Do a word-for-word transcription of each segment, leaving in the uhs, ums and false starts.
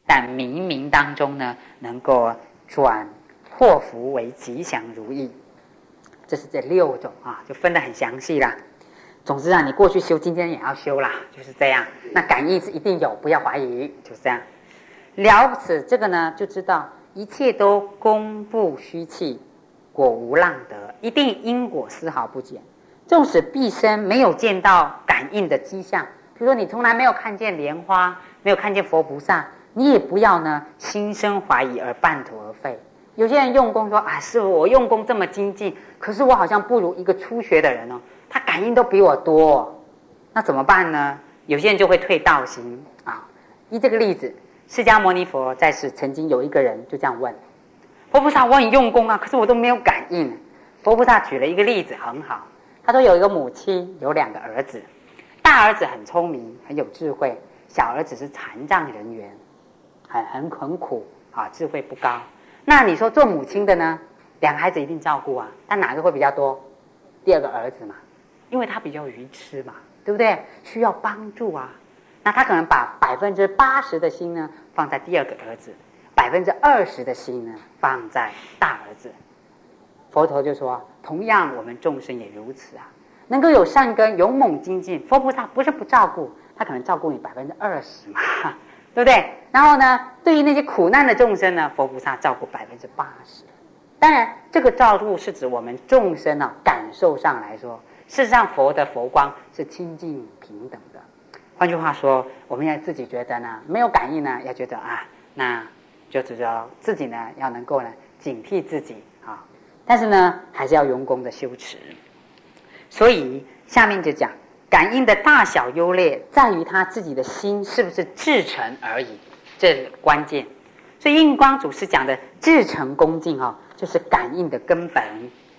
但冥冥当中呢，能够转祸福为吉祥如意。这是这六种啊，就分得很详细啦。总之啊，你过去修，今天也要修啦，就是这样。那感应是一定有，不要怀疑，就是这样。了此这个呢，就知道一切都功不虚弃，果无浪得，一定因果丝毫不减。纵使毕生没有见到感应的迹象，比如说你从来没有看见莲花，没有看见佛菩萨，你也不要呢心生怀疑而半途而废。有些人用功说啊，师父我用功这么精进，可是我好像不如一个初学的人哦，他感应都比我多，那怎么办呢？有些人就会退道心啊。依这个例子，释迦牟尼佛在世曾经有一个人就这样问佛菩萨，我很用功啊，可是我都没有感应。佛菩萨举了一个例子很好，他说有一个母亲有两个儿子，大儿子很聪明很有智慧，小儿子是残障人员，很很很苦啊，智慧不高。那你说做母亲的呢，两个孩子一定照顾啊，但哪个会比较多？第二个儿子嘛，因为他比较愚痴嘛，对不对？需要帮助啊，那他可能把百分之八十的心呢放在第二个儿子，百分之二十的心呢放在大儿子。佛陀就说，同样我们众生也如此啊，能够有善根勇猛精进，佛菩萨不是不照顾，他可能照顾你百分之二十嘛，对不对？然后呢，对于那些苦难的众生呢，佛菩萨照顾百分之八十。当然这个照顾是指我们众生啊感受上来说，事实上佛的佛光是清净平等的。换句话说，我们要自己觉得呢没有感应呢，要觉得啊，那就知道自己呢要能够呢警惕自己啊，但是呢还是要用功的修持。所以下面就讲感应的大小优劣在于他自己的心是不是至诚而已，这是关键。所以印光祖师讲的至诚恭敬哦，就是感应的根本。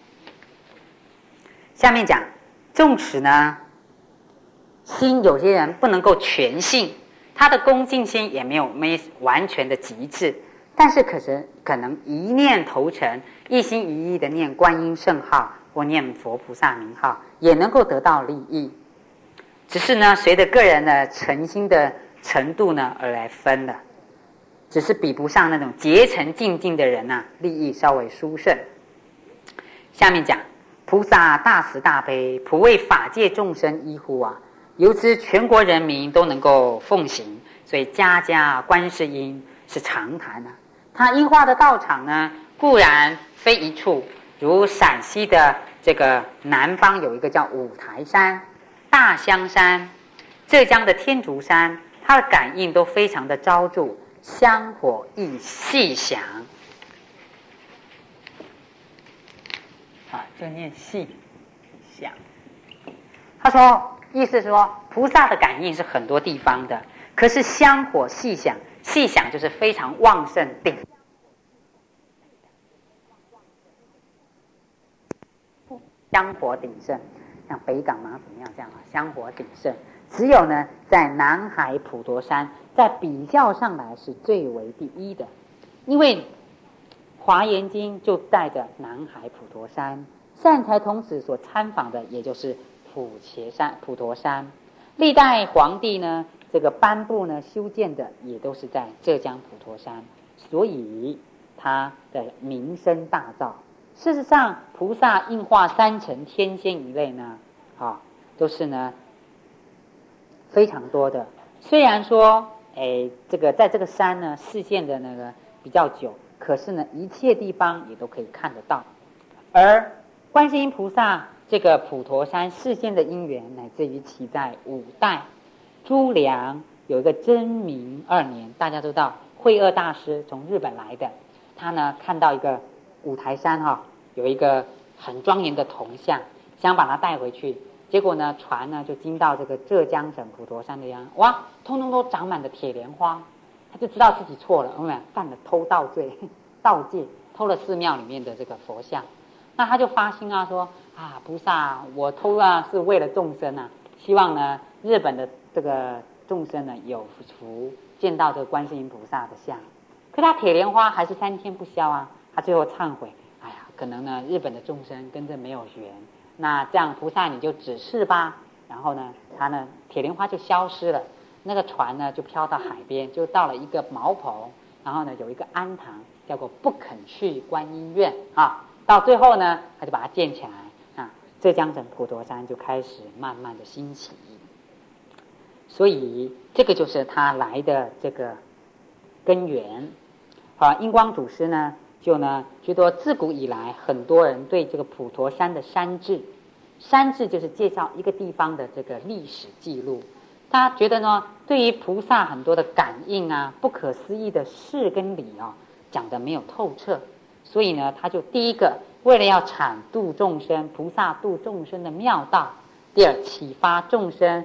下面讲纵使呢心有些人不能够全信，他的恭敬心也没有没完全的极致，但是可是可能一念投诚，一心一意的念观音圣号或念佛菩萨名号，也能够得到利益。只是呢随着个人的诚心的程度呢而来分的，只是比不上那种竭诚精进的人啊，利益稍微殊胜。下面讲菩萨大慈大悲，普为法界众生依护啊，由此全国人民都能够奉行，所以家家观世音是常谈啊。他因化的道场呢，固然非一处，如陕西的这个南方有一个叫五台山、大香山，浙江的天竺山，它的感应都非常的昭著，香火亦细响啊，就念细响。他说意思是说菩萨的感应是很多地方的，可是香火细响，细响就是非常旺盛鼎香火鼎盛，像北港马祖那样这样啊，香火鼎盛。只有呢在南海普陀山在比较上来是最为第一的，因为华严经就带着南海普陀山，善财童子所参访的也就是普伽山普陀山，历代皇帝呢这个颁布呢修建的也都是在浙江普陀山，所以它的名声大噪。事实上菩萨应化三乘天仙一类呢啊，都是呢非常多的。虽然说诶这个在这个山呢示现的那个比较久，可是呢一切地方也都可以看得到。而观世音菩萨这个普陀山示现的因缘，乃至于其在五代朱良有一个真明二年，大家都知道慧锷大师从日本来的，他呢看到一个五台山哈、哦、有一个很庄严的铜像，想把它带回去，结果呢船呢就经到这个浙江省普陀山的样，哇，通通都长满了铁莲花，他就知道自己错了，有没有犯了偷盗罪，盗戒，偷了寺庙里面的这个佛像。那他就发心啊说啊菩萨，我偷啊是为了众生啊，希望呢日本的这个众生呢有福见到这个观世音菩萨的像。可他铁莲花还是三天不消啊，他最后忏悔，哎呀可能呢日本的众生跟这没有缘，那这样菩萨你就指示吧。然后呢他呢铁莲花就消失了。 那个船呢就飘到海边，就到了一个茅棚，然后呢有一个庵堂，叫做不肯去观音院啊。到最后呢，他就把它建起来啊，浙江省普陀山就开始慢慢的兴起。所以这个就是他来的这个根源。啊，印光祖师呢就呢觉得自古以来很多人对这个普陀山的山志，山志就是介绍一个地方的这个历史记录。他觉得呢，对于菩萨很多的感应啊，不可思议的事跟理啊，讲得没有透彻，所以呢，他就第一个为了要阐度众生，菩萨度众生的妙道；第二，启发众生。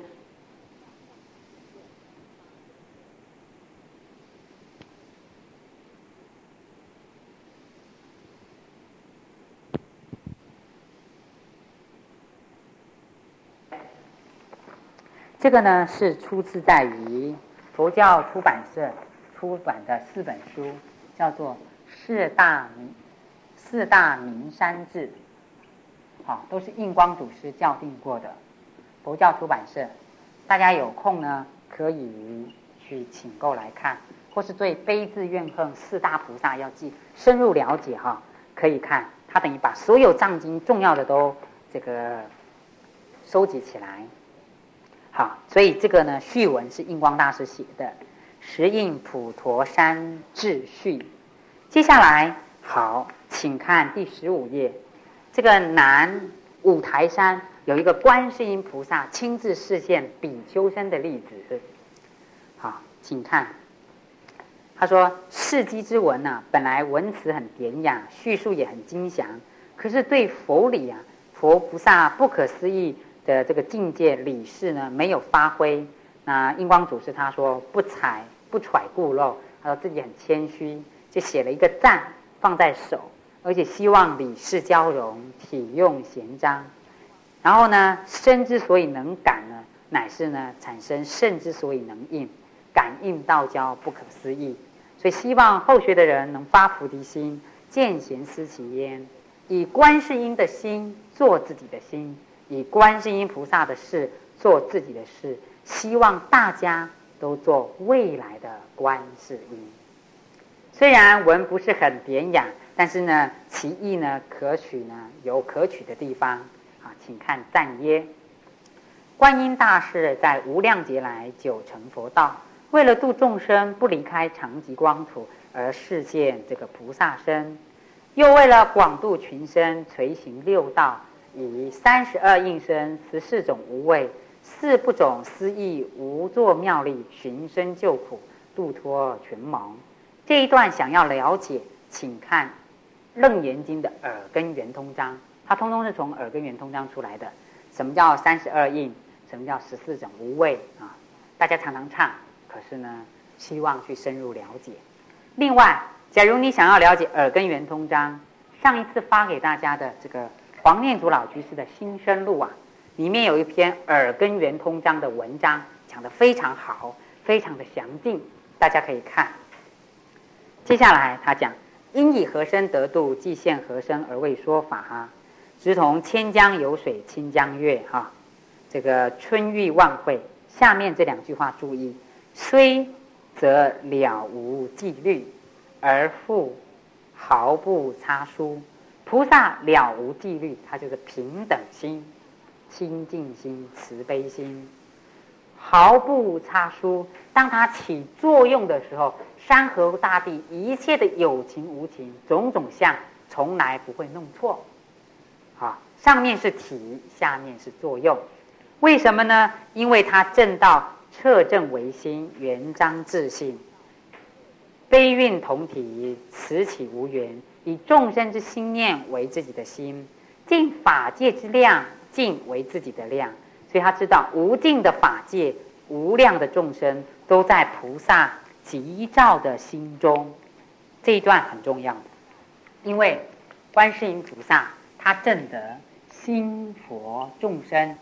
这个呢是出自在于佛教出版社出版的四本书，叫做《四大名四大名山志》，好，都是印光祖师校订过的。佛教出版社，大家有空呢可以去请购来看，或是对悲智愿恨四大菩萨要记深入了解哈，可以看。他等于把所有藏经重要的都这个收集起来。好，所以这个呢序文是印光大师写的，《十印普陀山志序》。接下来好，请看第十五页，这个南五台山有一个观世音菩萨亲自示现比丘僧的例子。好，请看，他说释基之文啊，本来文词很典雅，叙述也很精详，可是对佛理啊，佛菩萨不可思议的这个境界理事呢没有发挥。那印光祖师他说不采不揣故漏，他说自己很谦虚，就写了一个赞放在手，而且希望理事交融，体用闲章。然后呢，身之所以能感呢，乃是呢产生肾之所以能应，感应道交不可思议。所以希望后学的人能发菩提心，见贤思齐焉，以观世音的心做自己的心，以观世音菩萨的事做自己的事，希望大家都做未来的观世音。虽然文不是很典雅，但是呢其意呢可取呢有可取的地方啊，请看赞耶。观音大士在无量劫来久成佛道，为了度众生不离开常寂光土而示现这个菩萨身，又为了广度群生垂行六道，以三十二应身十四种无畏四不种思义无作妙力寻声救苦度脱群蒙。这一段想要了解，请看楞严经的耳根圆通章，它通通是从耳根圆通章出来的。什么叫三十二应，什么叫十四种无畏啊？大家常常唱，可是呢希望去深入了解。另外，假如你想要了解耳根圆通章，上一次发给大家的这个黄念祖老居士的新生录啊，里面有一篇耳根圆通章的文章，讲得非常好，非常的详尽，大家可以看。接下来他讲，因以何身得度，即现何身而为说法哈，直同千江有水清江月哈，这个春玉万卉。下面这两句话注意，虽则了无纪律，而复毫不差殊。菩萨了无纪律，它就是平等心、清净心、慈悲心，毫不差殊。当它起作用的时候，山河大地一切的有情无情种种相从来不会弄错。啊，上面是体，下面是作用。为什么呢？因为它正道彻正为心，圆彰自性，悲运同体，此起无缘，以众生之心念为自己的心，尽法界之量，尽为自己的量。所以他知道无尽的法界，无量的众生都在菩萨极照的心中。这一段很重要，因为观世音菩萨他证得心佛众生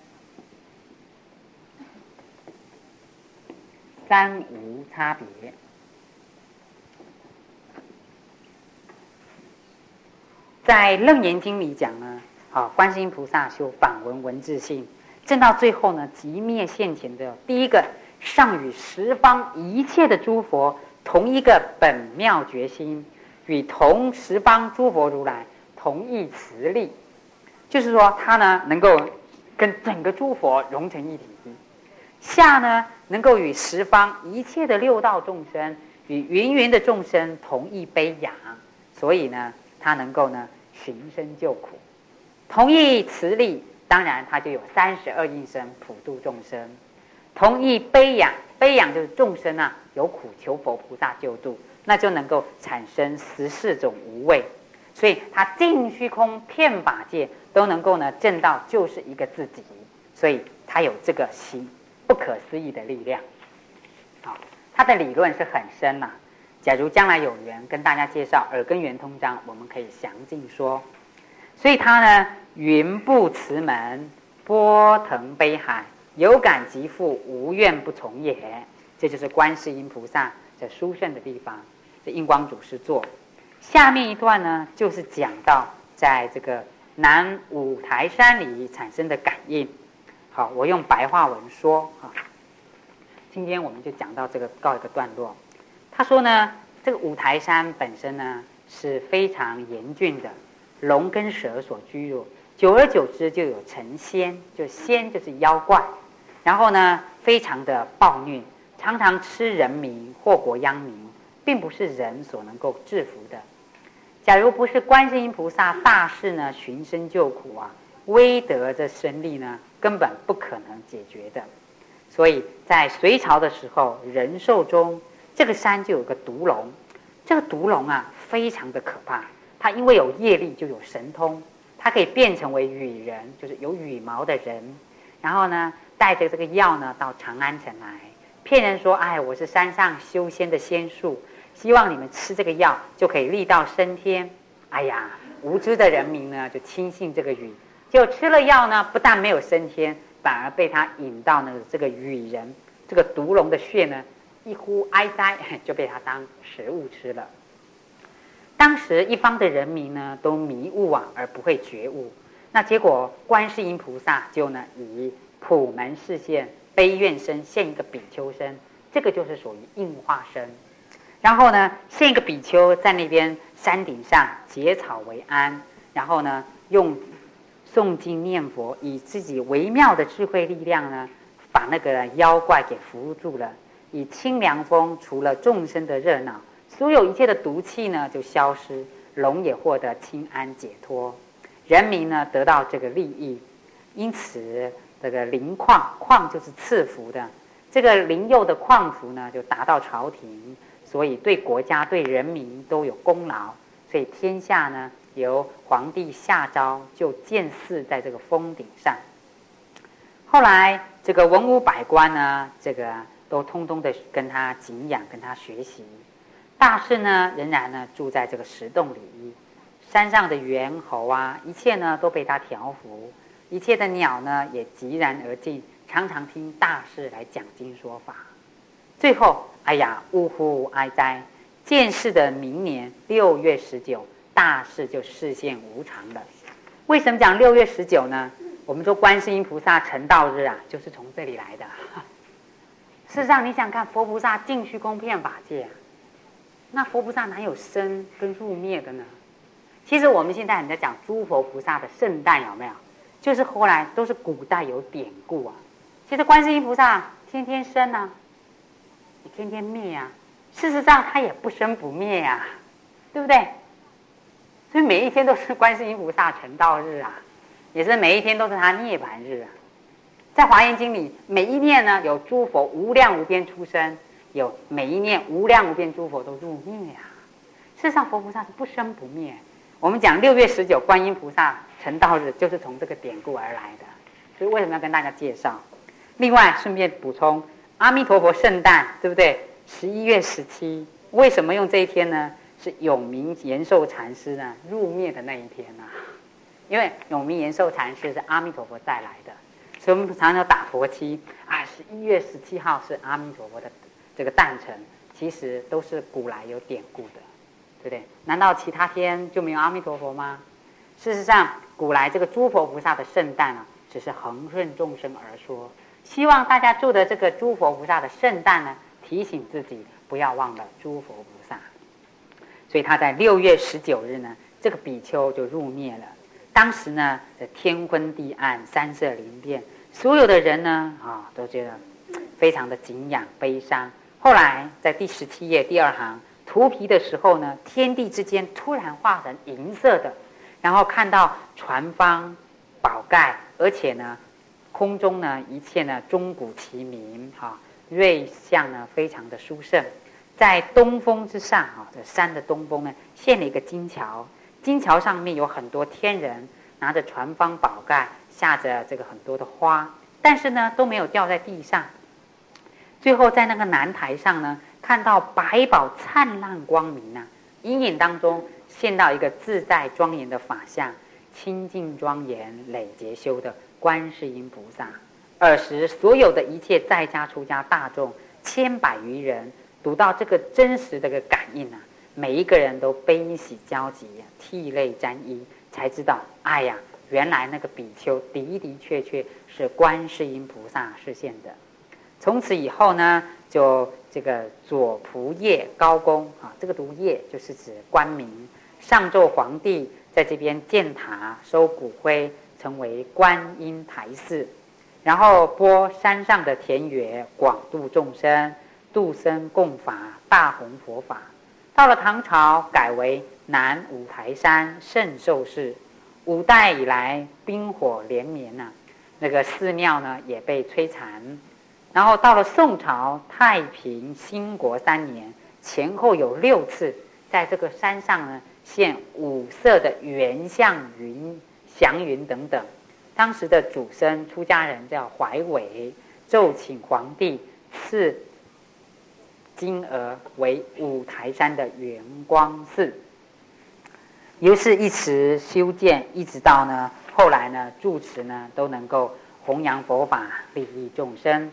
三无差别。在楞严经里讲呢，啊，观世音菩萨修反闻闻自性，证到最后呢，即灭现前的第一个尚与十方一切的诸佛同一个本妙觉心，与同十方诸佛如来同一慈力，就是说他呢能够跟整个诸佛融成一体。下呢能够与十方一切的六道众生与芸芸的众生同一悲仰，所以呢他能够呢寻声救苦。同一慈力，当然他就有三十二应身普度众生。同一悲仰，悲仰就是众生啊有苦求佛菩萨救度，那就能够产生十四种无畏。所以他尽虚空遍法界都能够呢证到就是一个自己，所以他有这个心不可思议的力量。好，他的理论是很深呐、啊。假如将来有缘跟大家介绍耳根圆通章，我们可以详尽说。所以他呢，云布慈门，波腾悲海，有感即复，无怨不从也。这就是观世音菩萨这殊胜的地方。这印光祖师作。下面一段呢，就是讲到在这个南五台山里产生的感应。好，我用白话文说啊。今天我们就讲到这个，告一个段落。他说呢，这个五台山本身呢是非常严峻的，龙跟蛇所居住，久而久之就有成仙，就仙就是妖怪，然后呢非常的暴虐，常常吃人民，祸国殃民，并不是人所能够制服的。假如不是观世音菩萨大士呢寻声救苦啊，威德这神力呢根本不可能解决的。所以在隋朝的时候，仁寿中这个山就有个毒龙，这个毒龙啊非常的可怕，它因为有业力就有神通，它可以变成为羽人，就是有羽毛的人，然后呢带着这个药呢到长安城来，骗人说，哎，我是山上修仙的仙术，希望你们吃这个药就可以力道升天。哎呀，无知的人民呢就轻信这个语，就吃了药呢不但没有升天，反而被他引到呢这个羽人这个毒龙的穴呢一呼哀哉，就被他当食物吃了。当时一方的人民呢都迷雾啊而不会觉悟，那结果观世音菩萨就呢以普门示现，悲愿身现一个比丘身，这个就是属于应化身。然后呢现一个比丘在那边山顶上结草为庵，然后呢用诵经念佛，以自己微妙的智慧力量呢把那个妖怪给扶住了，以清凉风除了众生的热闹，所有一切的毒气呢就消失，龙也获得清安解脱，人民呢得到这个利益。因此这个灵矿，矿就是赐福的，这个灵佑的矿福呢就达到朝廷，所以对国家对人民都有功劳，所以天下呢由皇帝下诏就建寺在这个峰顶上。后来这个文武百官呢这个都通通的跟他敬仰，跟他学习。大士呢仍然呢住在这个石洞里，山上的猿猴啊一切呢都被他调服，一切的鸟呢也寂然而静，常常听大士来讲经说法。最后哎呀呜呼哀哉，见世的明年六月十九，大士就示现无常了。为什么讲六月十九呢？我们说观世音菩萨成道日啊就是从这里来的。事实上你想看，佛菩萨尽虚空遍法界啊，那佛菩萨哪有生跟入灭的呢？其实我们现在很在讲诸佛菩萨的圣诞，有没有？就是后来都是古代有典故啊。其实观世音菩萨天天生啊，也天天灭啊，事实上他也不生不灭啊，对不对？所以每一天都是观世音菩萨成道日啊，也是每一天都是他涅槃日啊。在华严经里，每一念呢有诸佛无量无边出生，有每一念无量无边诸佛都入灭啊。事实上佛菩萨是不生不灭。我们讲六月十九观音菩萨成道日，就是从这个典故而来的。所以为什么要跟大家介绍？另外顺便补充，阿弥陀佛圣诞，对不对？十一月十七，为什么用这一天呢？是永明延寿禅师呢入灭的那一天啊。因为永明延寿禅师是阿弥陀佛带来的，所以我们常常打佛七啊，十一月十七号是阿弥陀佛的这个诞辰，其实都是古来有典故的，对不对？难道其他天就没有阿弥陀佛吗？事实上，古来这个诸佛菩萨的圣诞啊，只是恒顺众生而说， 希望大家住的这个诸佛菩萨的圣诞呢，提醒自己不要忘了诸佛菩萨。所以他在六月十九日呢，这个比丘就入灭了。当时呢，天昏地暗，山色林变，所有的人呢，啊，都觉得非常的景仰悲伤。后来在第十七页第二行涂皮的时候呢，天地之间突然化成银色的，然后看到船方宝盖，而且呢，空中呢一切呢钟鼓齐鸣，哈、啊，瑞相呢非常的殊胜。在东峰之上，哈、啊，这山的东峰呢现了一个金桥。金桥上面有很多天人拿着船方宝盖，下着这个很多的花，但是呢都没有掉在地上。最后在那个南台上呢，看到百宝灿烂光明啊，阴影当中现到一个自在庄严的法相，清净庄严累劫修的观世音菩萨。尔时所有的一切在家出家大众千百余人，读到这个真实的个感应啊，每一个人都悲喜交集，涕泪沾衣，才知道，哎呀，原来那个比丘的的确确是观世音菩萨示现的。从此以后呢，就这个左仆射高公啊，这个读业就是指官名，上奏皇帝在这边建塔收骨灰，成为观音台寺，然后拨山上的田野，广度众生，度生共法，大弘佛法。到了唐朝，改为南五台山圣寿寺。五代以来，冰火连绵呐、啊，那个寺庙呢也被摧残。然后到了宋朝太平兴国三年，前后有六次在这个山上呢现五色的圆相云、祥云等等。当时的主僧出家人叫怀伟，奏请皇帝赐金额为五台山的圆光寺。由是一直修建，一直到呢后来呢住持呢都能够弘扬佛法，利益众生。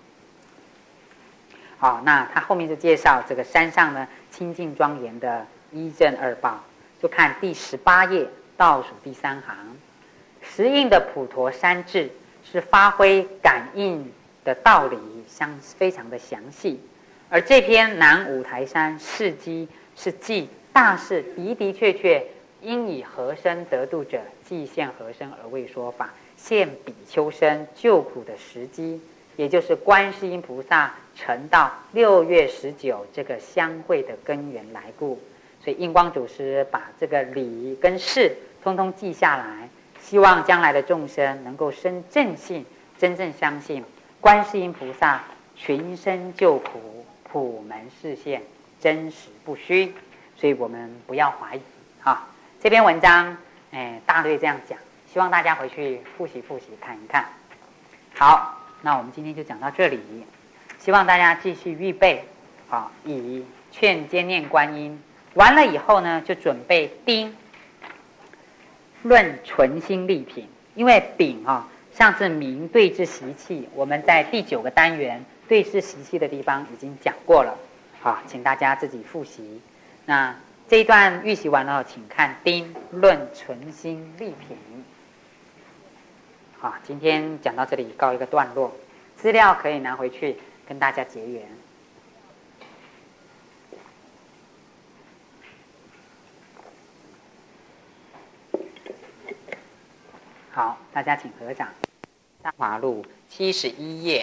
好，那他后面就介绍这个山上呢清净庄严的一正二报，就看第十八页倒数第三行，十应的普陀山志是发挥感应的道理，相非常的详细。而这篇南五台山事迹是记大士的的确确因以何身得度者，即现何身而为说法，现比丘身救苦的时机，也就是观世音菩萨成道六月十九这个相会的根源来故。所以印光祖师把这个理跟事通通记下来，希望将来的众生能够生正信，真正相信观世音菩萨群生救苦，普门示现，真实不虚。所以我们不要怀疑啊。这篇文章，哎，大略这样讲，希望大家回去复习复习看一看。好，那我们今天就讲到这里，希望大家继续预备，好，以劝兼念观音。完了以后呢，就准备丁论纯心立品，因为丙啊，上次明对治习气，我们在第九个单元对治习气的地方已经讲过了，好，请大家自己复习。那这一段预习完了，请看丁论纯心立品。好，今天讲到这里告一个段落，资料可以拿回去跟大家结缘。好，大家请合掌。大华录七十一页，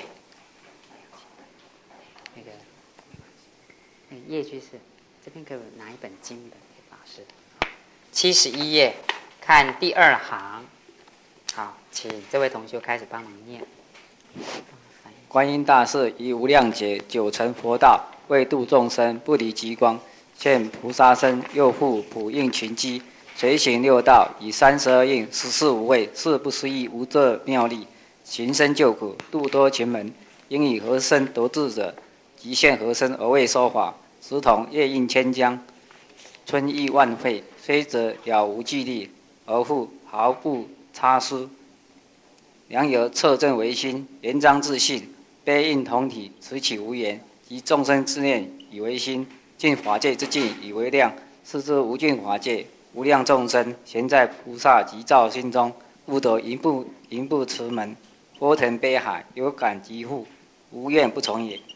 那个那个页句是这边，给我拿一本经的给法师。七十一页，看第二行。好，请这位同学开始帮忙念。 观音大士以无量劫九成佛道，为度众生，不离极光，现菩萨身，又复普应群机，随行六道，以三十二应，十四无畏，是不思议无这妙力，行深救苦，度多群门。应以何身得智者，即现何身而为说法。时同夜映千江，春意万卉，虽则了无距力，而复毫不差失。良有测证为心，言章自信，悲应同体，此起无言。及众生之念以为心，尽法界之境以为量，是之无尽法界，无量众生，咸在菩萨及照心中，悟得一步一步持门。 波腾悲海，有感即复，无怨不从也。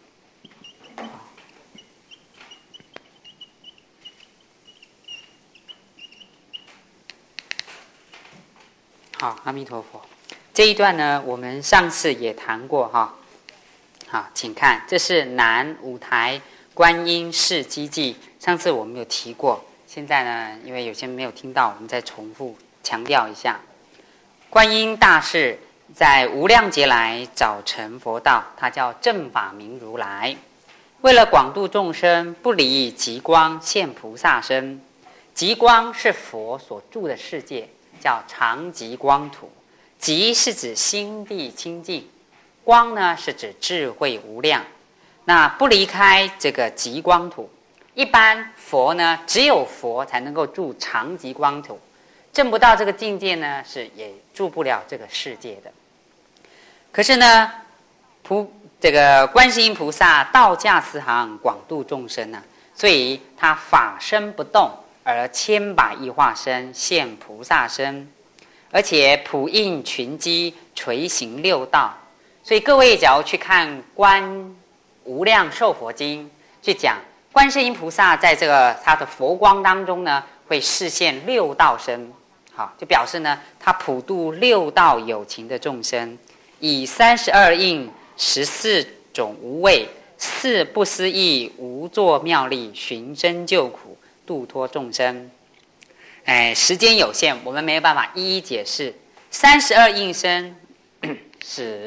好，阿弥陀佛。这一段呢，我们上次也谈过哈。好，请看，这是南五台观音事迹记。上次我们有提过，现在呢，因为有些没有听到，我们再重复强调一下。观音大士在无量劫来早成佛道，他叫正法明如来。为了广度众生，不离极光现菩萨身。极光是佛所住的世界，叫常极光土。极是指心地清净，光呢是指智慧无量。那不离开这个极光土，一般佛呢只有佛才能够住常极光土，证不到这个境界呢，是也住不了这个世界的。可是呢，菩这个观世音菩萨道驾慈航，广度众生啊，所以他法身不动，而千百亿化身现菩萨身，而且普应群机，垂行六道。所以各位假如去看《观无量寿佛经》，去讲观世音菩萨在这个他的佛光当中呢，会示现六道身，好，就表示呢，他普度六道有情的众生，以三十二应、十四种无畏、四不思议无作妙力，寻声救苦，度脱众生。哎，时间有限，我们没有办法一一解释。三十二应身是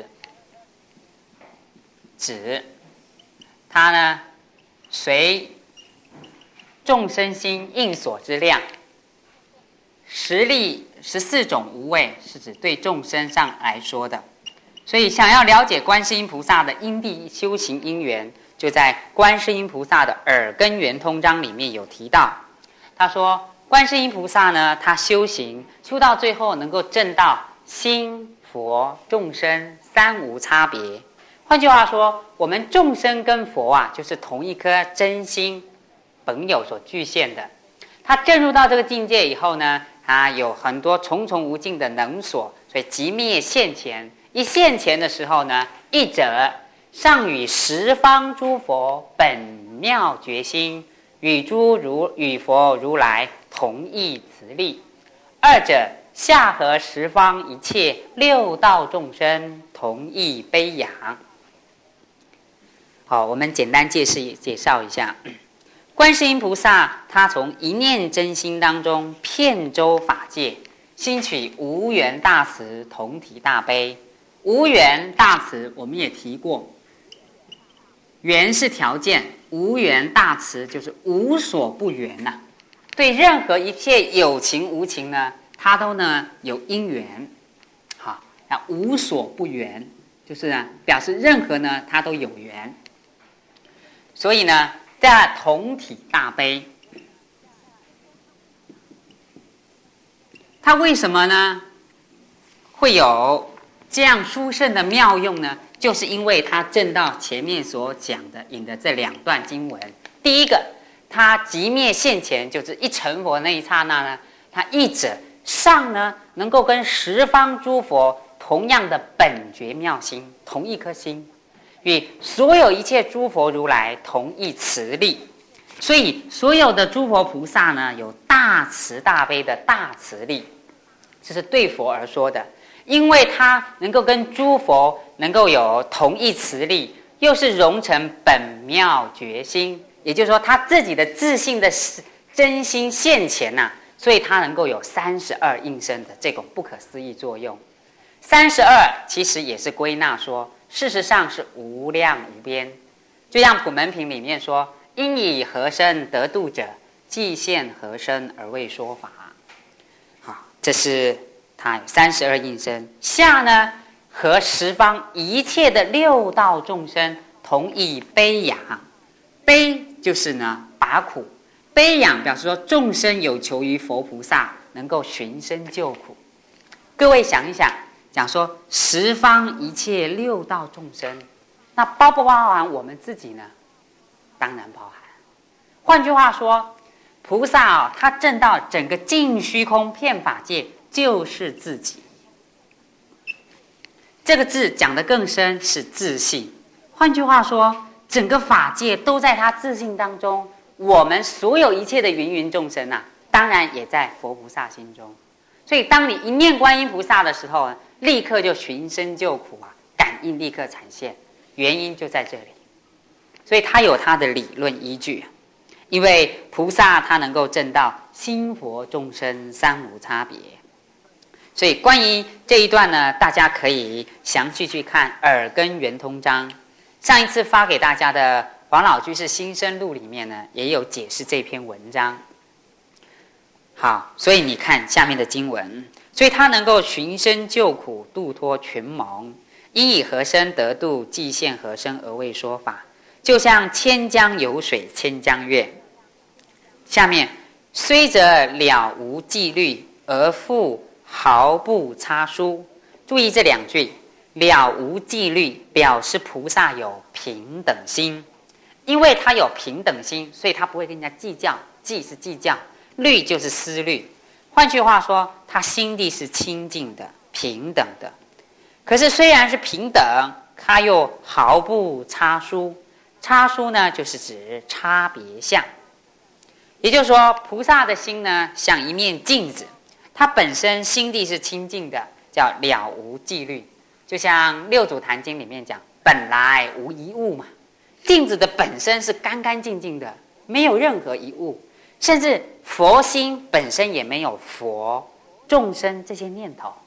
指它呢随众生心应所之量。十力十四种无畏是指对众生上来说的。所以想要了解观世音菩萨的因地修行因缘，就在观世音菩萨的耳根圆通章里面有提到。他说观世音菩萨呢，他修行修到最后能够证到心佛众生三无差别。换句话说，我们众生跟佛啊，就是同一颗真心本有所具现的。他证入到这个境界以后呢，他有很多重重无尽的能所，所以即灭现前。一现前的时候呢，一者上与十方诸佛本妙觉心，与诸如与佛如来同一慈力；二者下合十方一切六道众生同一悲仰。好，我们简单介绍介绍一下，观世音菩萨他从一念真心当中遍周法界，兴起无缘大慈，同体大悲。无缘大慈我们也提过，缘是条件，无缘大慈就是无所不缘呐、啊。对任何一切有情无情呢，他都呢有因缘。好，那无所不缘就是呢表示任何呢他都有缘。所以呢，在同体大悲，他为什么呢会有这样殊胜的妙用呢？就是因为他证到前面所讲的引的这两段经文。第一个，他即灭现前，就是一成佛那一刹那呢，他一者上呢能够跟十方诸佛同样的本觉妙心，同一颗心，与所有一切诸佛如来同一慈力。所以所有的诸佛菩萨呢，有大慈大悲的大慈力，这是对佛而说的。因为他能够跟诸佛能够有同一慈力，又是融成本妙觉心，也就是说他自己的自信的真心现前呐、啊，所以他能够有三十二应身的这种不可思议作用。三十二其实也是归纳说，事实上是无量无边。就像普门品里面说，因以何身得度者，即现何身而为说法。好，这是他有三十二应身。下呢，和十方一切的六道众生同以悲仰。悲就是呢拔苦，悲仰表示说众生有求于佛菩萨，能够寻声救苦。各位想一想，讲说十方一切六道众生，那包不包含我们自己呢？当然包含。换句话说，菩萨哦，他证到整个尽虚空遍法界就是自己。 这个字讲得更深，是自信。换句话说，整个法界都在他自信当中。我们所有一切的芸芸众生啊，当然也在佛菩萨心中。所以，当你一念观音菩萨的时候，立刻就寻声救苦啊，感应立刻产现。原因就在这里。所以，他有他的理论依据。因为菩萨他能够证到心佛众生三无差别。所以关于这一段呢，大家可以详细去看《耳根圆通章》。上一次发给大家的黄老居士心声录里面呢，也有解释这篇文章。好，所以你看下面的经文，所以他能够寻声救苦，度脱群蒙，因以何身得度，即现何身而为说法，就像千江有水千江月。下面虽则了无纪律，而复毫不差殊。注意这两句，了无纪律表示菩萨有平等心，因为他有平等心，所以他不会跟人家计较，计是计较，律就是思虑。换句话说，他心地是清净的、平等的。可是虽然是平等，他又毫不差殊。差殊呢，就是指差别相。也就是说，菩萨的心呢，像一面镜子，它本身心地是清净的，叫了无纪律。就像《六祖坛经》里面讲，本来无一物嘛，镜子的本身是干干净净的，没有任何一物，甚至佛心本身也没有佛、众生这些念头。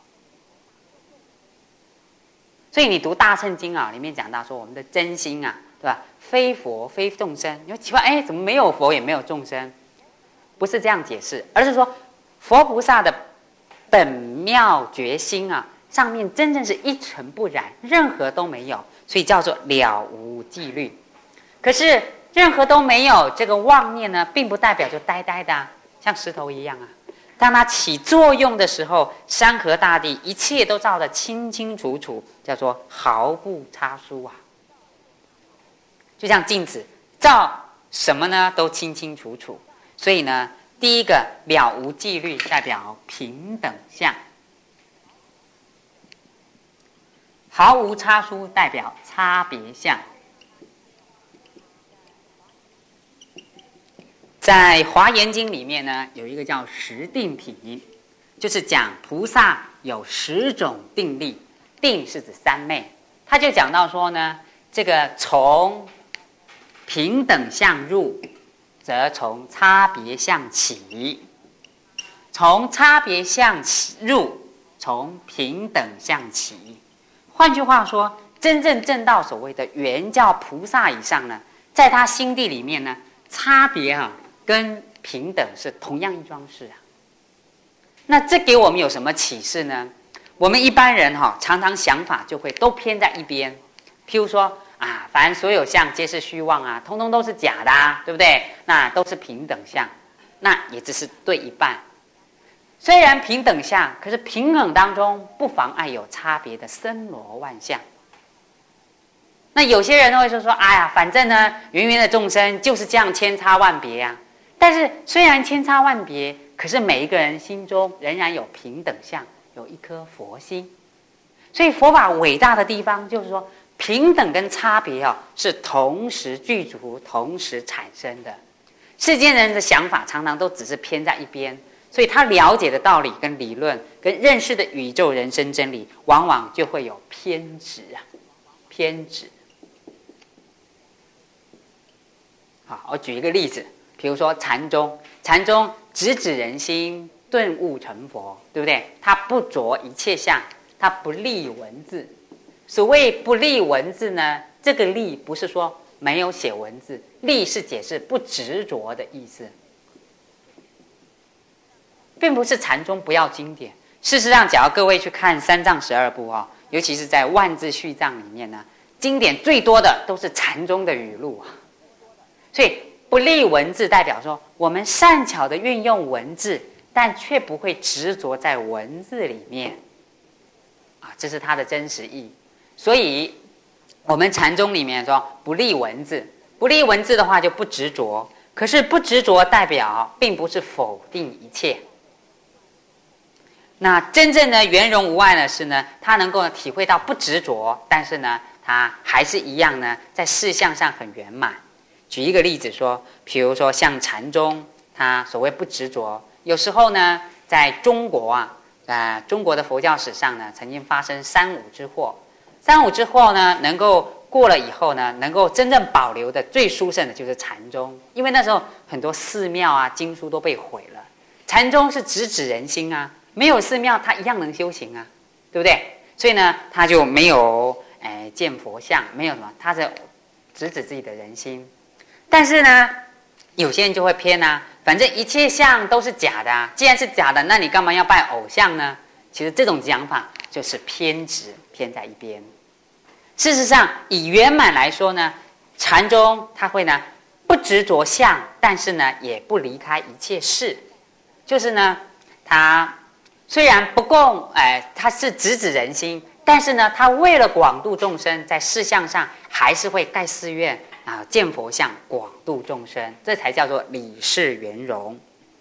所以你读《大乘经》啊，里面讲到说，我们的真心啊，对吧？非佛非众生，你会奇怪，哎，怎么没有佛也没有众生？不是这样解释，而是说佛菩萨的本妙觉心啊，上面真正是一尘不染，任何都没有，所以叫做了无纪律。可是任何都没有，这个妄念呢，并不代表就呆呆的、啊，像石头一样啊。当它起作用的时候，山河大地一切都照得清清楚楚，叫做毫不差殊啊。就像镜子照什么呢，都清清楚楚。所以呢，第一个了无纪律代表平等相，毫无差殊代表差别相。在《华严经》里面呢，有一个叫十定品，就是讲菩萨有十种定力。定是指三昧，他就讲到说呢，这个从平等相入，则从差别相起；从差别相起入，从平等相起。换句话说，真正证到所谓的圆教菩萨以上呢，在他心地里面呢，差别啊跟平等是同样一桩事啊。那这给我们有什么启示呢？我们一般人哈、啊，常常想法就会都偏在一边，譬如说啊，凡所有相皆是虚妄啊，通通都是假的啊，对不对？那都是平等相，那也只是对一半。虽然平等相，可是平等当中不妨碍有差别的森罗万象。那有些人会说说，哎呀，反正呢，芸芸的众生就是这样千差万别啊。但是虽然千差万别，可是每一个人心中仍然有平等相，有一颗佛心。所以佛法伟大的地方就是说，平等跟差别啊是同时具足、同时产生的。世间人的想法常常都只是偏在一边，所以他了解的道理跟理论，跟认识的宇宙人生真理，往往就会有偏执啊，偏执。好，我举一个例子，比如说禅宗，禅宗直指人心，顿悟成佛，对不对？他不着一切相，他不立文字。所谓不立文字呢，这个立不是说没有写文字，立是解释不执着的意思，并不是禅宗不要经典。事实上，只要各位去看三藏十二部啊、哦，尤其是在万字序藏里面呢，经典最多的都是禅宗的语录啊。所以不立文字代表说，我们善巧的运用文字，但却不会执着在文字里面啊，这是它的真实意义。所以我们禅宗里面说不立文字，不立文字的话就不执着。可是不执着代表并不是否定一切。 那真正的圆融无碍呢，是呢，他能够体会到不执着，但是呢，他还是一样呢，在事项上很圆满。举一个例子说，比如说像禅宗，他所谓不执着，有时候呢，在中国啊，呃，中国的佛教史上呢，曾经发生三武之祸。三武之祸呢，能够过了以后呢，能够真正保留的最殊胜的就是禅宗，因为那时候很多寺庙啊、经书都被毁了。禅宗是直指人心啊，没有寺庙，他一样能修行啊，对不对？所以呢，他就没有哎见佛像，没有什么，他是直指自己的人心。但是呢，有些人就会偏啊，反正一切相都是假的啊，既然是假的，那你干嘛要拜偶像呢？其实这种讲法就是偏执，偏在一边。事实上，以圆满来说呢，禅宗他会呢不执着相，但是呢也不离开一切事，就是呢，他虽然不共，哎，他是直指人心，但是呢，他为了广度众生，在事项上还是会盖寺院啊，建佛像，广度众生，这才叫做理事圆融。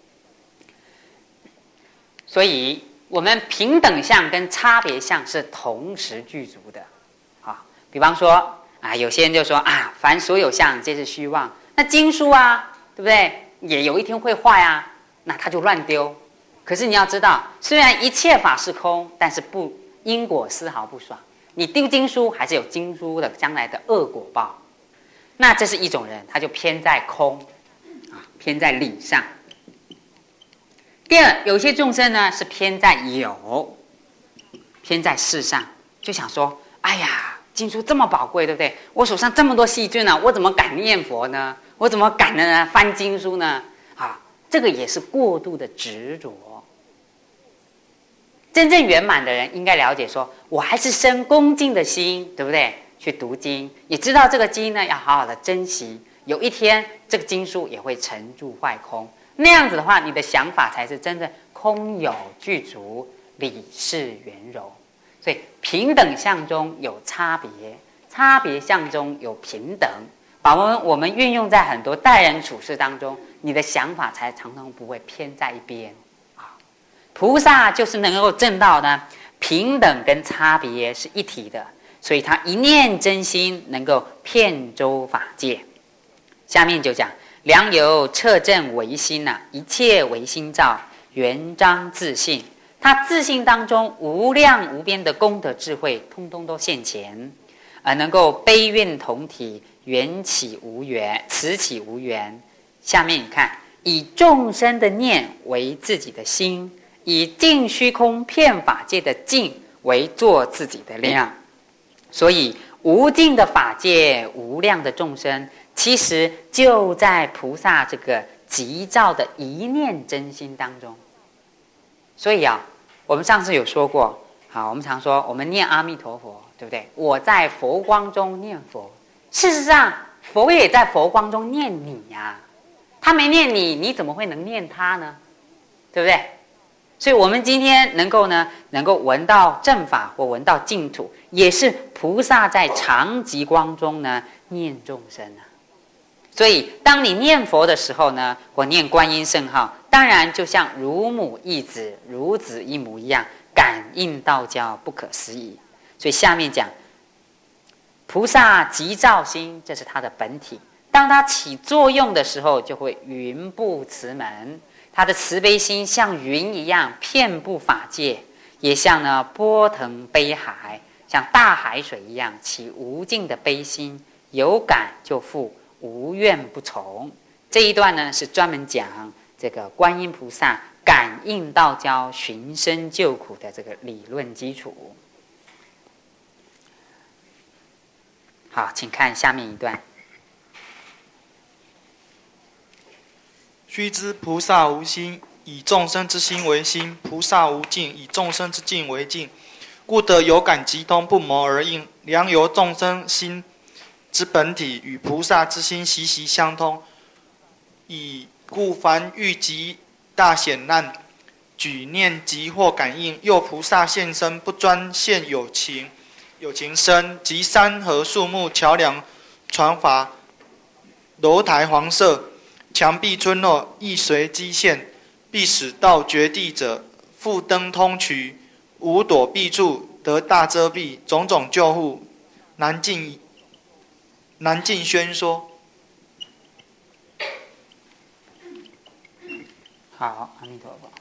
所以，我们平等相跟差别相是同时具足的。啊，比方说啊，有些人就说啊，凡所有相皆是虚妄，那经书啊，对不对？也有一天会坏啊，那他就乱丢。可是你要知道，虽然一切法是空，但是不因果丝毫不爽。你丢经书，还是有经书的将来的恶果报。那这是一种人，他就偏在空，啊，偏在理上。第二，有些众生呢是偏在有，偏在事上，就想说，哎呀，经书这么宝贵，对不对？我手上这么多细菌呢、啊，我怎么敢念佛呢？我怎么敢呢翻经书呢？啊，这个也是过度的执着。真正圆满的人应该了解说，我还是生恭敬的心，对不对？去读经，也知道这个经呢要好好的珍惜，有一天这个经书也会成住坏空。那样子的话，你的想法才是真正空有具足，理事圆融。所以平等相中有差别，差别相中有平等，把我们我们运用在很多待人处事当中，你的想法才常常不会偏在一边。菩萨就是能够证到呢，平等跟差别是一体的，所以他一念真心能够遍周法界。下面就讲良由彻证唯心啊，一切唯心造，圆彰自信。他自信当中无量无边的功德智慧，通通都现前，而能够悲运同体，缘起无缘，此起无缘。下面你看，以众生的念为自己的心，以净虚空遍法界的净为做自己的量，所以无尽的法界，无量的众生，其实就在菩萨这个急躁的一念真心当中。所以啊，我们上次有说过，好，我们常说我们念阿弥陀佛，对不对？我在佛光中念佛，事实上佛也在佛光中念你呀、啊，他没念你，你怎么会能念他呢？对不对？所以我们今天能够呢，能够闻到正法或闻到净土，也是菩萨在常寂光中呢念众生啊。所以当你念佛的时候呢，或念观音圣号，当然就像如母忆子，如子忆母一样，感应道交，不可思议。所以下面讲，菩萨急躁心，这是他的本体。当他起作用的时候，就会云布慈门。他的慈悲心像云一样遍布法界，也像呢波腾悲海，像大海水一样起无尽的悲心，有感就付，无怨不从。这一段呢是专门讲这个观音菩萨感应道交、寻声救苦的这个理论基础。好，请看下面一段。 须知菩萨无心，以众生之心为心；菩萨无境，以众生之境为境。故得有感即通，不谋而应。良由众生心之本体与菩萨之心息息相通，以故凡遇极大险难，举念即获感应。又菩萨现身，不专现有情，有情身即山河树木、桥梁、船筏、楼台房舍、墙壁村落，亦随机现，必使到绝地者， 复登通衢，无躲避处，得大遮蔽，种种救护，难尽难尽宣说。 好，阿弥陀佛。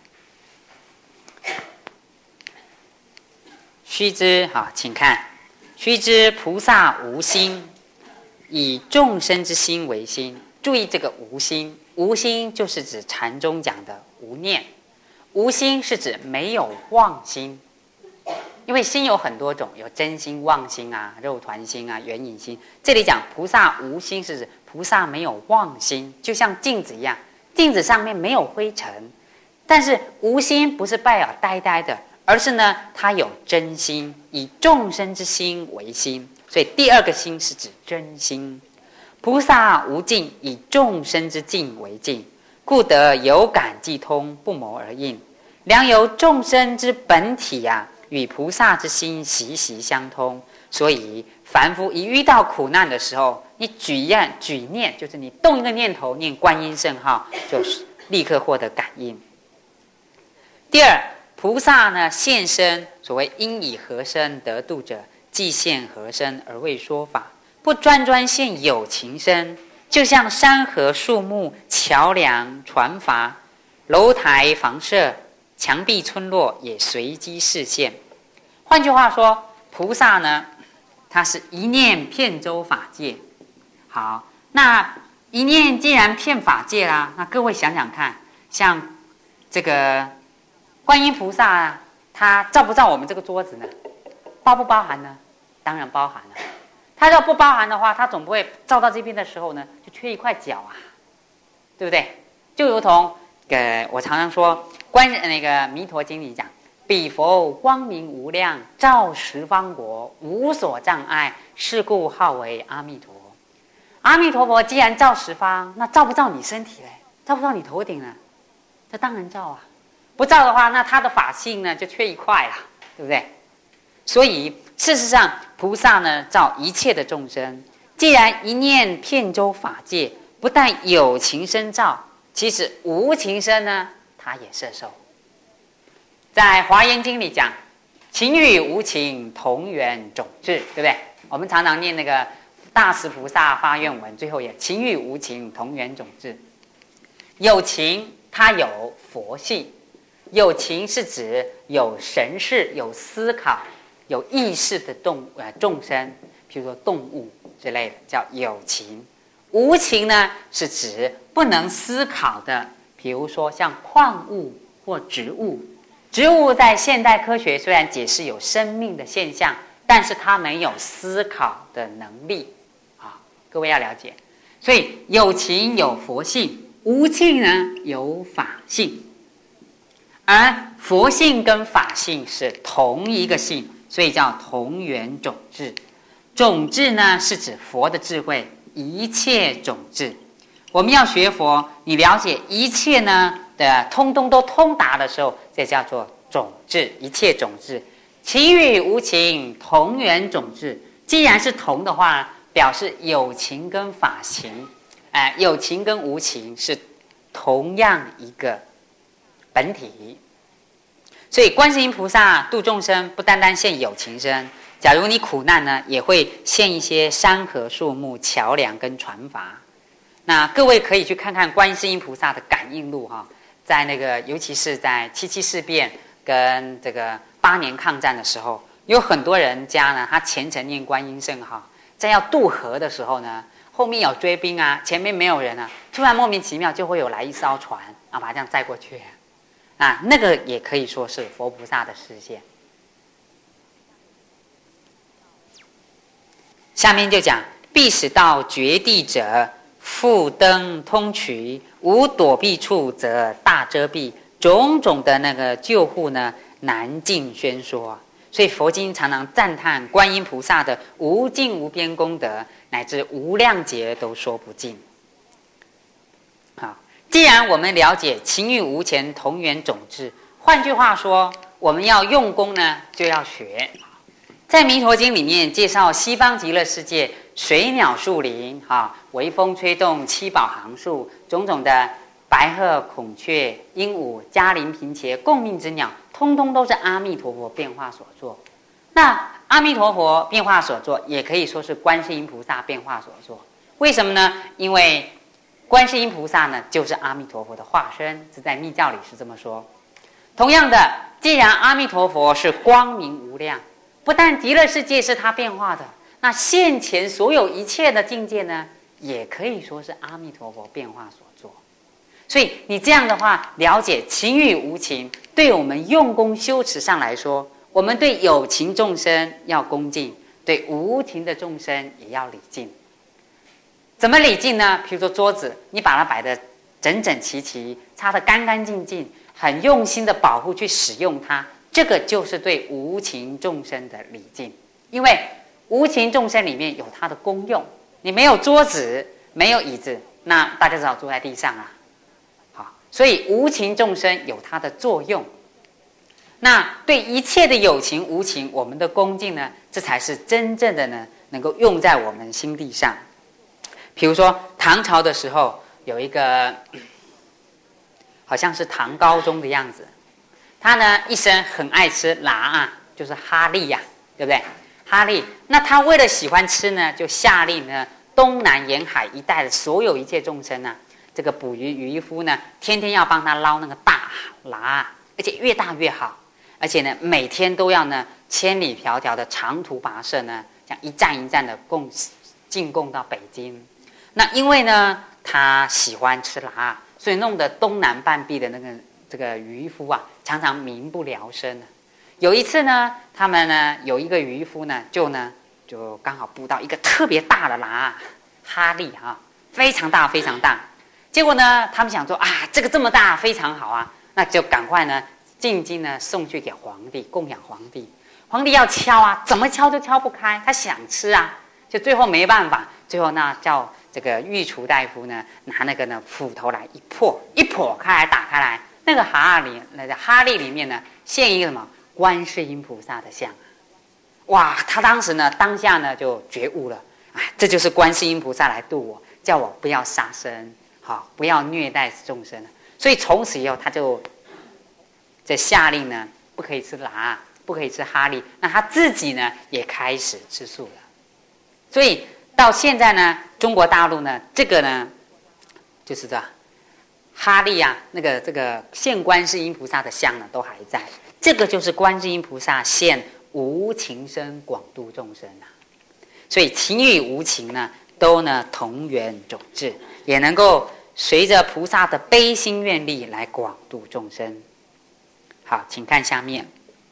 须知，好，请看，须知菩萨无心，以众生之心为心。注意这个无心，无心就是指禅中讲的无念。无心是指没有妄心，因为心有很多种，有真心、妄心啊、肉团心啊、缘影心。这里讲菩萨无心，是指菩萨没有妄心，就像镜子一样，镜子上面没有灰尘。但是无心不是拜耳呆呆的，而是呢，他有真心，以众生之心为心。所以第二个心是指真心。菩萨无尽，以众生之境为境，故得有感即通，不谋而应。良由众生之本体啊，与菩萨之心息息相通。所以凡夫一遇到苦难的时候，你举念举念，就是你动一个念头，念观音圣号，就是立刻获得感应。第二，菩萨呢现身，所谓因以何身得度者，即现何身而为说法，不专专现有情身，就像山河树木、桥梁、船筏、楼台房舍、墙壁村落也随机示现。换句话说，菩萨呢，他是一念遍周法界。好，那一念既然遍法界啦，那各位想想看，像这个观音菩萨啊，他照不照我们这个桌子呢？包不包含呢？当然包含了。他要不包含的话，他总不会照到这边的时候呢，就缺一块角啊，对不对？就如同呃，我常常说，观那个弥陀经里讲，彼佛光明无量，照十方国，无所障碍，是故号为阿弥陀。阿弥陀佛既然照十方，那照不照你身体嘞？照不照你头顶呢？这当然照啊。不照的话，那他的法性呢就缺一块啦，对不对？所以事实上，菩萨呢照一切的众生，既然一念遍周法界，不但有情身照，其实无情身呢，他也摄受。在华严经里讲，情与无情同源种智，对不对？我们常常念那个大慈菩萨发愿文，最后也情与无情同源种智。有情它有佛性，有情是指有神识、有思考、有意识的动呃众生，譬如说动物之类的，叫有情。无情呢，是指不能思考的，比如说像矿物或植物。植物在现代科学虽然解释有生命的现象，但是它没有思考的能力啊，各位要了解。所以有情有佛性，无情呢有法性。而佛性跟法性是同一个性，所以叫同源种智。种智呢是指佛的智慧，一切种智。我们要学佛，你了解一切呢的通通都通达的时候，这叫做种智，一切种智。情与无情同源种智，既然是同的话，表示有情跟法情，呃、有情跟无情是同样一个本体。所以观世音菩萨度众生，不单单现有情身，假如你苦难呢，也会现一些山河树木、桥梁跟船筏。那各位可以去看看观世音菩萨的感应录哈，在那个尤其是在七七事变跟这个八年抗战的时候，有很多人家呢，他虔诚念观音圣号，在要渡河的时候呢，后面有追兵啊，前面没有人啊，突然莫名其妙就会有来一艘船啊，把它这样载过去啊，那个也可以说是佛菩萨的示现。下面就讲必使到绝地者，复登通衢，无躲避处则大遮蔽，种种的那个救护呢，难尽宣说。所以佛经常常赞叹观音菩萨的无尽无边功德，乃至无量劫都说不尽。好，既然我们了解情与无情同源种智，换句话说，我们要用功呢，就要学。在弥陀经里面介绍西方极乐世界，水鸟树林啊，微风吹动七宝行树，种种的白鹤、孔雀、鹦鹉、嘉陵、平伽、共命之鸟，通通都是阿弥陀佛变化所做。那阿弥陀佛变化所做，也可以说是观世音菩萨变化所做。为什么呢？因为观世音菩萨呢，就是阿弥陀佛的化身，是在密教里是这么说。同样的，既然阿弥陀佛是光明无量，不但极乐世界是他变化的，那现前所有一切的境界呢，也可以说是阿弥陀佛变化所做。所以你这样的话，了解情与无情，对我们用功修持上来说，我们对有情众生要恭敬，对无情的众生也要礼敬。怎么礼敬呢？比如说桌子，你把它摆得整整齐齐，擦得干干净净，很用心的保护去使用它，这个就是对无情众生的礼敬。因为无情众生里面有它的功用，你没有桌子，没有椅子，那大家只好坐在地上啊。好，所以无情众生有它的作用。那对一切的有情无情，我们的恭敬呢，这才是真正的呢，能够用在我们心地上。比如说唐朝的时候，有一个好像是唐高宗的样子，他呢一生很爱吃辣啊，就是哈利呀、啊，对不对？哈利，那他为了喜欢吃呢，就下令呢，东南沿海一带的所有一切众生啊，这个捕鱼渔夫呢，天天要帮他捞那个大辣，而且越大越好，而且呢，每天都要呢千里迢迢的长途跋涉呢，这样一站一站的供进贡到北京。那因为呢，他喜欢吃辣，所以弄得东南半壁的那个这个渔夫啊，常常民不聊生。有一次呢，他们呢有一个渔夫呢，就呢就刚好捕到一个特别大的辣，哈利啊，非常大非常大。结果呢，他们想说啊，这个这么大非常好啊，那就赶快呢进京呢送去给皇帝供养皇帝。皇帝要敲啊，怎么敲都敲不开，他想吃啊，就最后没办法，最后呢叫这个御厨大夫呢拿那个呢斧头来一破，一破开来打开来，那个哈利那个哈利里面呢现一个什么观世音菩萨的像。哇，他当时呢当下呢就觉悟了，哎，这就是观世音菩萨来度我，叫我不要杀生，好，不要虐待众生。所以从此以后他就这下令呢不可以吃辣，不可以吃哈利，那他自己呢也开始吃素了。所以到现在呢，中国大陆呢，这个呢，就是这哈利啊，那个这个现观世音菩萨的像呢，都还在。这个就是观世音菩萨现无情身广度众生啊。所以情与无情呢，都呢同源种智，也能够随着菩萨的悲心愿力来广度众生。好，请看下面。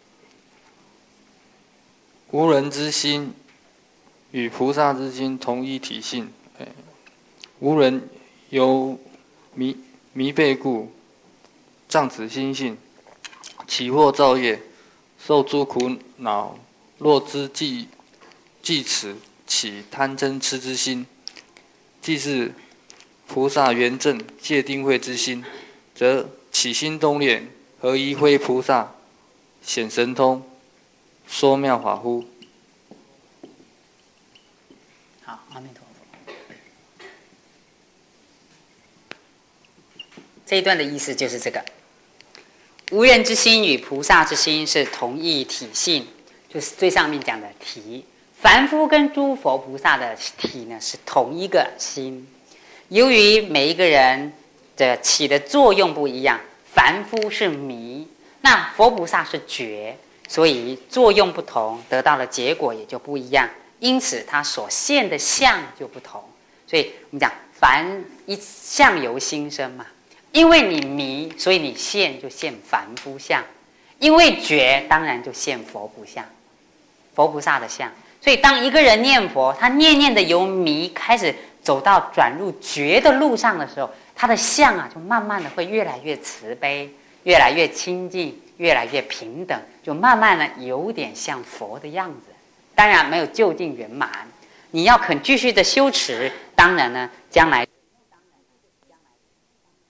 无人之心与菩萨之心同一体性，无人由迷迷背故，障此心性，起惑造业，受诸苦恼。若知即即此起贪嗔痴之心，即是菩萨圆正戒定慧之心，则起心动念，何以非菩萨显神通，说妙法乎？ 好，阿弥陀佛。这一段的意思就是这个：无人之心与菩萨之心是同一体性，就是最上面讲的体。凡夫跟诸佛菩萨的体呢是同一个心，由于每一个人的起的作用不一样，凡夫是迷，那佛菩萨是觉，所以作用不同，得到的结果也就不一样。因此它所现的相就不同。所以我们讲凡一相由心生嘛，因为你迷，所以你现就现凡夫相，因为觉当然就现佛菩萨佛菩萨的相。所以当一个人念佛，他念念的由迷开始走到转入觉的路上的时候，他的相啊就慢慢的会越来越慈悲，越来越亲近，越来越平等，就慢慢的有点像佛的样子。当然没有究竟圆满，你要肯继续的修持，当然呢将来